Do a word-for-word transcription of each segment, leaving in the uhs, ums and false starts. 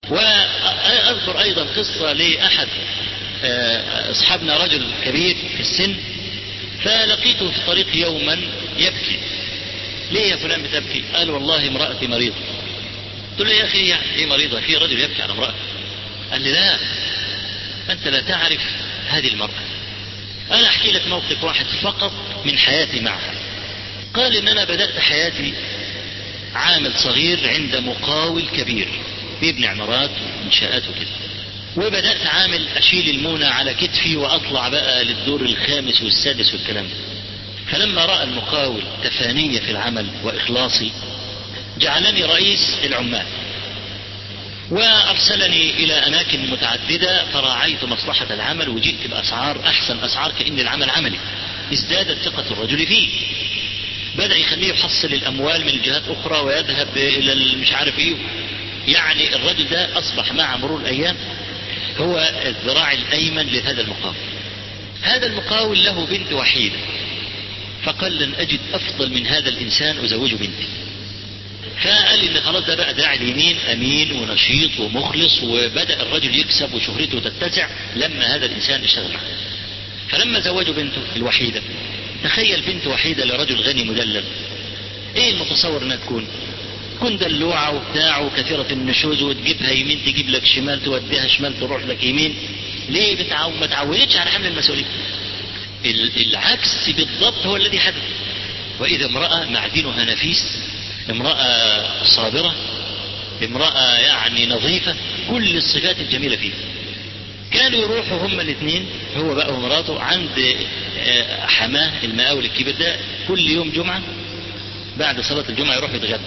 وأذكر أيضا قصة لأحد أصحابنا، رجل كبير في السن، فلقيته في الطريق يوما يبكي. ليه يا فلان بتبكي؟ قال والله امرأتي مريضة. قلت له يا أخي يعني إيه مريضة؟ في رجل يبكي على امرأة؟ قال لي لا، أنت لا تعرف هذه المرأة. أنا أحكي لك موقف واحد فقط من حياتي معها. قال إن أنا بدأت حياتي عامل صغير عند مقاول كبير بيبني عمارات وإنشاءات وكده، وبدأت عامل أشيل المونة على كتفي وأطلع بقى للدور الخامس والسادس والكلام ده. فلما رأى المقاول تفاني في العمل وإخلاصي جعلني رئيس العمال وأرسلني إلى أماكن متعددة، فراعيت مصلحة العمل وجئت بأسعار أحسن أسعار كأن العمل عملي. ازدادت ثقة الرجل فيه، بدأ يخليه يحصل الأموال من جهات أخرى ويذهب إلى مش عارف إيه. يعني الرجل ده أصبح مع مرور الأيام هو الذراع الأيمن لهذا المقاول. هذا المقاول له بنت وحيدة، فقال لن أجد أفضل من هذا الإنسان أزوجه بنتي. فقال إن خلاص ده بقى داعي اليمين أمين ونشيط ومخلص، وبدأ الرجل يكسب وشهرته تتسع لما هذا الإنسان اشتغل معه. فلما زوجوا بنته الوحيدة، تخيل بنت وحيدة لرجل غني مدلل، ايه المتصور انها تكون؟ تكون دلوعة وبتاع وكثيرة النشوز، وتجيبها يمين تجيب لك شمال، توديها شمال تروح لك يمين. ليه؟ بتعو... ما تعودتش على حمل المسؤولية. العكس بالضبط هو الذي حدث. وإذا امرأة معدنها نفيس، امرأة صابرة، امرأة يعني نظيفة، كل الصفات الجميلة فيها. كانوا يروحوا هما الاثنين هو بقى ومراته عند حماه المقاول الكبير ده كل يوم جمعة بعد صلاة الجمعة يروح يتغدى.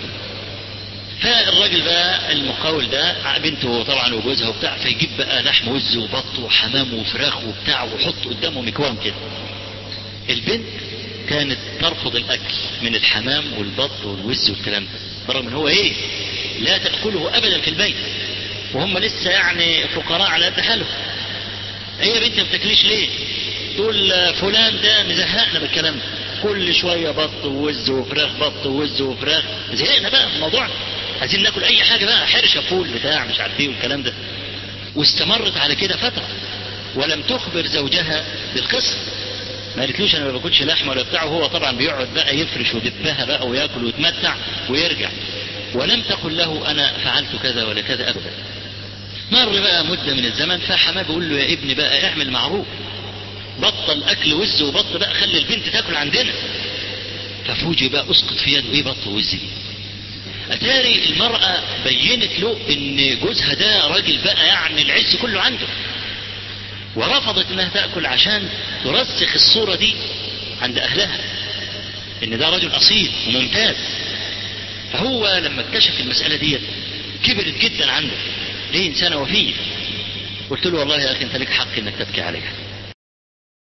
فالراجل بقى المقاول ده بنته طبعا وجوزها وبتاع، فيجيب بقى لحم وز وبط وحمام وفراخ وبتاع ويحط قدامه مكوان كده. البنت كانت ترفض الأكل من الحمام والبط والوز والكلام ده، برغم من هو ايه لا تأكله أبدا في البيت، وهم لسه يعني فقراء على قد حالهم. هي بنت ما بتاكليش ليه؟ تقول فلان ده مزهقنا بالكلام ده، كل شوية بط ووز وفراخ، بط ووز وفراخ، زهقنا بقى من الموضوع، عايزين ناكل أي حاجة بقى، حرشة فول بتاع مش عارف ايه والكلام ده. واستمرت على كده فترة ولم تخبر زوجها بالقصة. ما قالتلوش انا ما باكلش لحمه ولا بتاع، وهو طبعا بيقعد بقى يفرش ويدبها بقى وياكل ويتمتع ويرجع، ولم تقل له انا فعلت كذا ولا كذا ابدا. مر بقى مده من الزمن، فحماه بيقول له يا ابني بقى اعمل معروف، بطل اكل وز وبط بقى، خلي البنت تاكل عندنا. ففوجئ بقى اسقط في يده ايه بط ووز دي. اتاري المراه بينت له ان جوزها ده راجل بقى يعني العز كله عنده، ورفضت انها تأكل عشان ترسخ الصورة دي عند اهلها ان ده رجل اصيل وممتاز. فهو لما اكتشف المسألة دي كبرت جدا عنده، ليه انسانة وفية. قلت له والله يا اخي انت لك حق انك تبكي عليها،